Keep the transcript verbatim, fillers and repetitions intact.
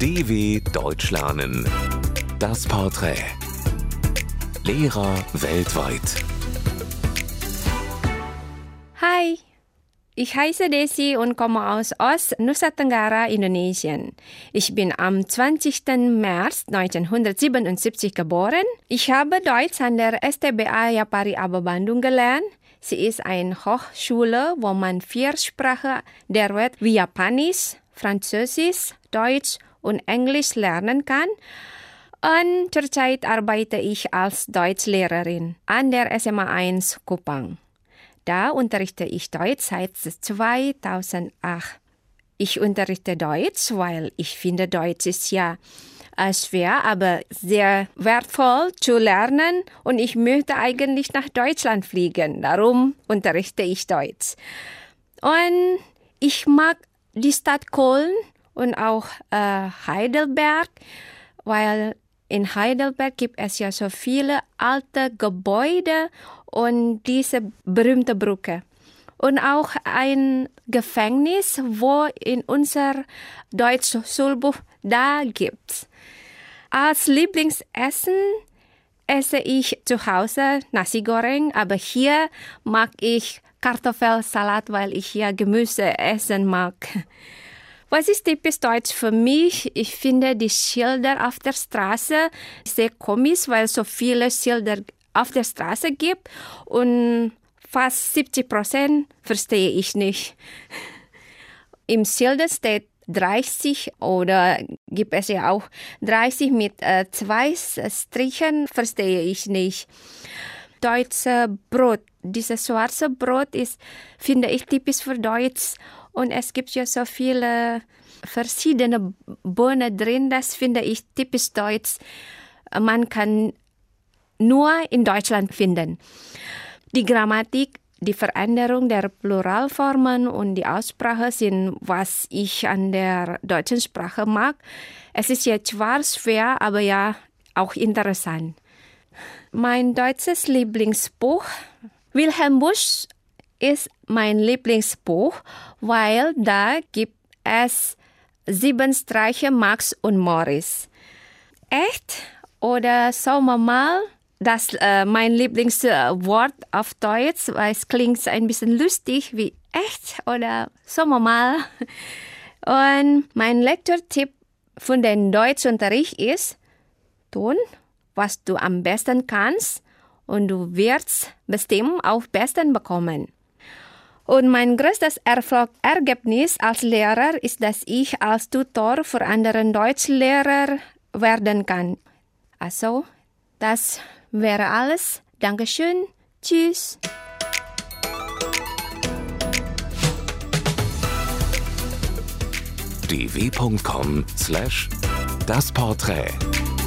D W Deutsch lernen. Das Porträt. Lehrer weltweit. Hai, ich heiße Desi und komme aus Ost Nusa Tenggara, Indonesien. Ich bin am zwanzigsten März neunzehnhundertsiebenundsiebzig geboren. Ich habe Deutsch an der S T B A Yapari Aba Bandung gelernt. Sie ist eine Hochschule, wo man vier Sprachen der Welt wie Japanisch, Französisch, Deutsch und Englisch lernen kann. Und zurzeit arbeite ich als Deutschlehrerin an der S M A eins Kupang. Da unterrichte ich Deutsch seit zweitausendacht. Ich unterrichte Deutsch, weil ich finde, Deutsch ist ja äh, schwer, aber sehr wertvoll zu lernen. Und ich möchte eigentlich nach Deutschland fliegen. Darum unterrichte ich Deutsch. Und ich mag die Stadt Köln und auch äh, Heidelberg, weil in Heidelberg gibt es ja so viele alte Gebäude und diese berühmte Brücke. Und auch ein Gefängnis, wo in unser Deutsch-Schulbuch da gibt. Als Lieblingsessen esse ich zu Hause Nasi Goreng, aber hier mag ich Kartoffelsalat, weil ich hier Gemüse essen mag. Was ist typisch deutsch für mich? Ich finde die Schilder auf der Straße sehr komisch, weil es so viele Schilder auf der Straße gibt und fast siebzig Prozent verstehe ich nicht. Im Schilder steht dreißig oder gibt es ja auch dreißig mit äh, zwei Strichen, verstehe ich nicht. Deutsche Brot, dieses schwarze Brot ist, finde ich, typisch für Deutsch. Und es gibt ja so viele verschiedene Bohnen drin, das finde ich typisch deutsch. Man kann nur in Deutschland finden. Die Grammatik, die Veränderung der Pluralformen und die Aussprache sind, was ich an der deutschen Sprache mag. Es ist jetzt zwar schwer, aber ja auch interessant. Mein deutsches Lieblingsbuch, Wilhelm Busch, ist mein Lieblingsbuch, weil da gibt es sieben Streiche Max und Morris. Echt? Oder sagen wir mal, das äh, mein Lieblingswort auf Deutsch, weil es klingt ein bisschen lustig wie echt oder sagen wir mal. Und mein Lektortipp für den Deutschunterricht ist, tun, was du am besten kannst und du wirst bestimmt auch besten bekommen. Und mein größtes Erfolg, Ergebnis als Lehrer ist, dass ich als Tutor für anderen Deutschlehrer werden kann. Also, das wäre alles. Dankeschön. Tschüss. d w punkt com slash das Porträt